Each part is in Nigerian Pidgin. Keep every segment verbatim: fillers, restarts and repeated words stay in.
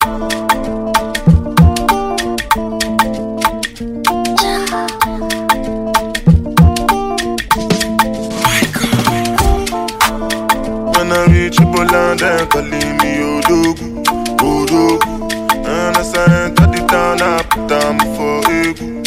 When I reach Poland, they calling me Odogu, Odogu. And as I enter the town, I put them for Egu,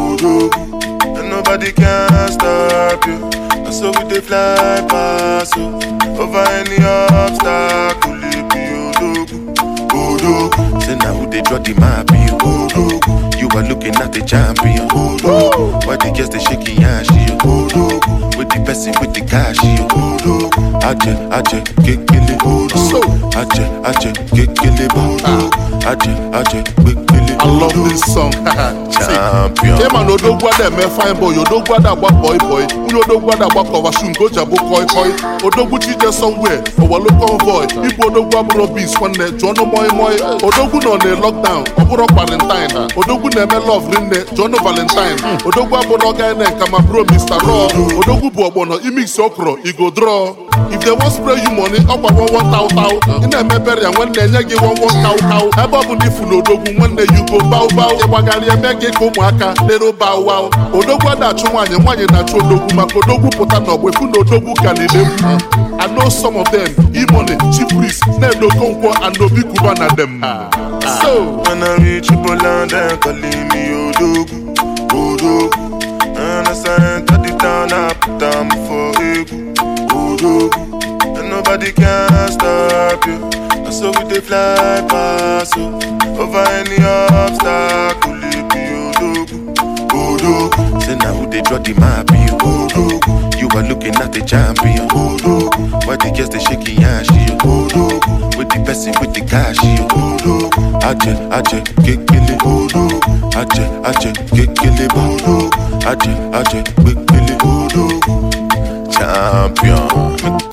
Odogu. And nobody can stop you. And so we they fly past you. Over any obstacle, it be Odogu, Odogu. Say now who they draw the map, you Odogu. You are looking at the champion, Odogu. Why they just the shaky ass, you Odogu. With the person with the cash, you Odogu. Aje, aje, kekele, Odogu. Aje, aje, kekele, Odogu. Aje, aje, kekele. I love this song. Champion. Hey man, Odogwa dem me fine boy. Odogwa da gba boy boy. Uni Odogwa da gba cover shoe go jabo koi koi. Odogwu chije somewhere. Owalo convoy. Ibu Odogwa bro beats one ne Jono moi moi. Odogwu no ne lockdown. Oburo quarantine. Odogwu ne me love rinne Jono Valentine. Odogwu abono guy ne kama bro Mister Raw. Odogwu bu ogbono I mix okro I go draw. If they want spray you money, up one one tau tau. In a meberia when they nyagi one one cow cow. Eba bu ni full Odogwu when they you go bow bow. Ewagali emege ko mwaka little bow wow. Odogwu da chumanye mwanye na chu Odogwu maka Odogwu puta no boy fu no Odogwu kanilewu. I know some of them, E-Money, Chief Priest, Nedo Konkwo and Obi Kubana them. So when I reach Poland, they calling me Odogu, Odogu. And as I enter the town, I put them for Egu, Odogu. And nobody can stop you. And so we they fly past you. Over any obstacle, it be Odogu, Odogu. Say now who they draw the map, you Odogu. You are looking at the champion, Odogu. Why they just the shaky ass, you Odogu. With the person with the cash, you Odogu. Aje, aje, kekele, Odogu. Aje, aje, kekele, Odogu. Aje, aje, kekele, Odogu. Champion.